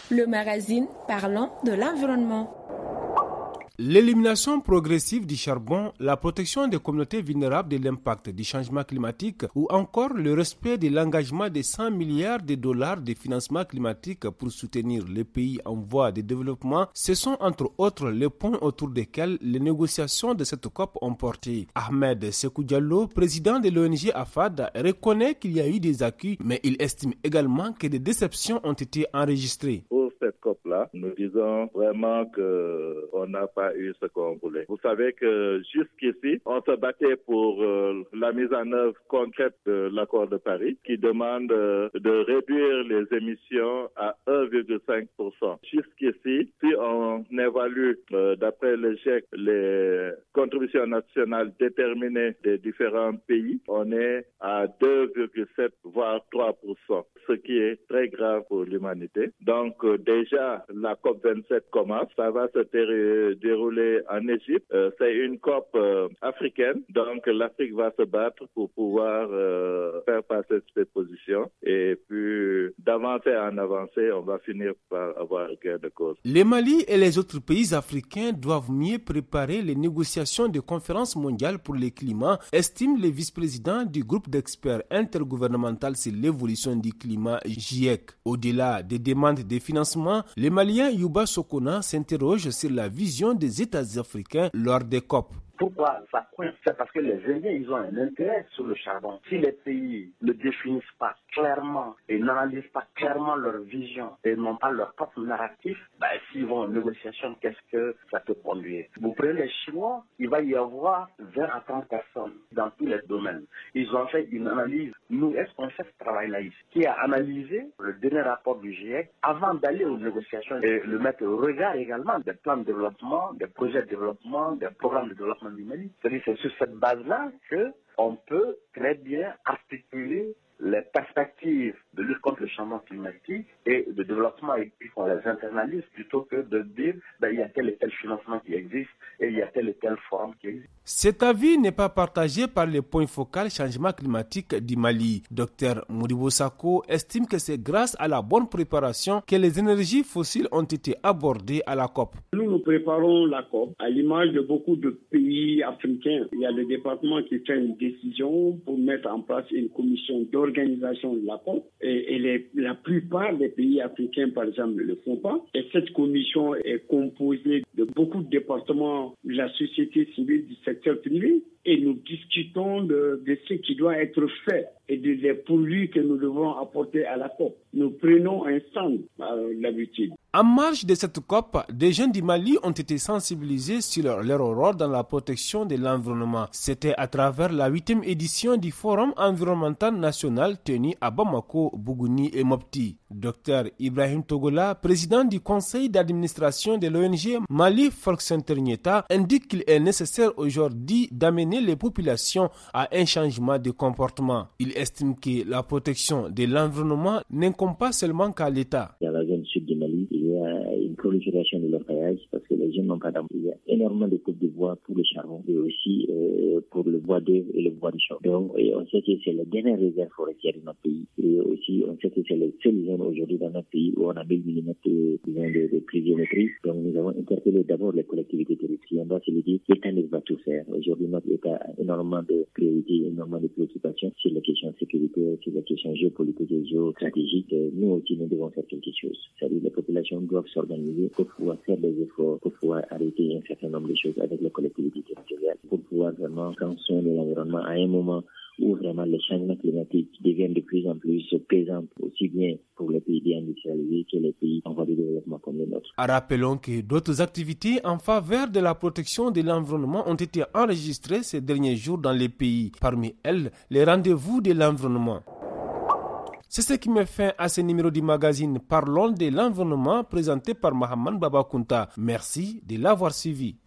le magazine parlant de l'environnement. L'élimination progressive du charbon, la protection des communautés vulnérables de l'impact du changement climatique ou encore le respect de l'engagement de 100 milliards de dollars de financement climatique pour soutenir les pays en voie de développement, ce sont entre autres les points autour desquels les négociations de cette COP ont porté. Ahmed Sékou Diallo, président de l'ONG AFAD, reconnaît qu'il y a eu des acquis, mais il estime également que des déceptions ont été enregistrées. Cette COP-là, nous disons vraiment qu'on n'a pas eu ce qu'on voulait. Vous savez que jusqu'ici, on se battait pour la mise en œuvre concrète de l'accord de Paris qui demande de réduire les émissions à 1,5%. Jusqu'ici, si on évalue d'après le GIEC les contributions nationales déterminées des différents pays, on est à 2,7 voire 3%, ce qui est très grave pour l'humanité. Donc, déjà, la COP27 commence. Ça va se dérouler en Égypte. C'est une COP africaine. Donc, l'Afrique va se battre pour pouvoir faire passer cette position. Et puis, d'avancer en avancer, on va finir par avoir gain de cause. Le Mali et les autres pays africains doivent mieux préparer les négociations de conférence mondiale pour le climat, estime le vice-président du groupe d'experts intergouvernemental sur l'évolution du climat GIEC. Au-delà des demandes de financement, le Malien Youba Sokona s'interroge sur la vision des États africains lors des COP. Pourquoi ça coince? C'est parce que les Indiens, ils ont un intérêt sur le charbon. Si les pays ne définissent pas clairement et n'analysent pas clairement leur vision et n'ont pas leur propre narratif, s'ils vont en négociation, qu'est-ce que ça peut conduire? Vous prenez les Chinois, il va y avoir 20 à 30 personnes dans tous les domaines. Ils ont fait une analyse. Nous, est-ce qu'on fait ce travail-là ici? Qui a analysé le dernier rapport du GIEC avant d'aller aux négociations et le mettre au regard également des plans de développement, des projets de développement, des programmes de développement du Mali. C'est-à-dire que c'est sur cette base-là qu'on peut très bien articuler les perspectives de lutte contre le changement climatique et de développement, et puis on les internalise plutôt que de dire il y a tel et tel financement qui existe et il y a telle et telle forme qui existe. Cet avis n'est pas partagé par le point focal changement climatique du Mali. Dr Modibo Sakho estime que c'est grâce à la bonne préparation que les énergies fossiles ont été abordées à la COP. Nous préparons la COP à l'image de beaucoup de pays africains. Il y a le département qui fait une décision pour mettre en place une commission d'organisation de la COP et la plupart des pays africains, par exemple, ne le font pas. Et cette commission est composée de beaucoup de départements de la société civile, du secteur privé, et nous discutons de ce qui doit être fait et des produits que nous devons apporter à la COP. Nous prenons un stand d'habitude. En marge de cette COP, des jeunes du Mali ont été sensibilisés sur leur rôle dans la protection de l'environnement. C'était à travers la 8e édition du Forum environnemental national tenu à Bamako, Bougouni et Mopti. Dr Ibrahim Togola, président du conseil d'administration de l'ONG Mali Volkscentrenieta, indique qu'il est nécessaire aujourd'hui d'amener les populations à un changement de comportement. Il estime que la protection de l'environnement n'incombe pas seulement qu'à l'État. Dans la zone sud du Mali, il y a une prolifération de l'orpaillage parce que les jeunes n'ont pas d'emploi. Il y a énormément de coupes de bois pour le charbon et aussi pour le bois d'œuvre et le bois de champ. Donc, on sait que c'est la dernière réserve forestière de notre pays. Et aussi, on sait que c'est les seules zones aujourd'hui dans notre pays où on a 1000 mm de pluviométrie. Donc, nous avons interpellé d'abord les collectivités territoriales. On doit se le dire, l'État ne va tout faire. Aujourd'hui, notre État a énormément de priorités, énormément de préoccupations sur les questions sécuritaires, sur les questions géopolitiques et géostratégiques. Nous aussi, nous devons faire quelque chose. C'est-à-dire, les populations doivent s'organiser pour pouvoir faire des efforts, pour pouvoir arrêter un certain nombre de choses avec les collectivités territoriales, pour pouvoir vraiment prendre soin de l'environnement à un moment où vraiment les changements climatiques deviennent de plus en plus pesants, aussi bien pour les pays déindustrialisés que les pays en voie de développement comme les nôtres. Rappelons que d'autres activités en faveur de la protection de l'environnement ont été enregistrées ces derniers jours dans les pays. Parmi elles, les rendez-vous de l'environnement. C'est ce qui met fin à ce numéro du magazine Parlons de l'environnement présenté par Mohamed Babakounta. Merci de l'avoir suivi.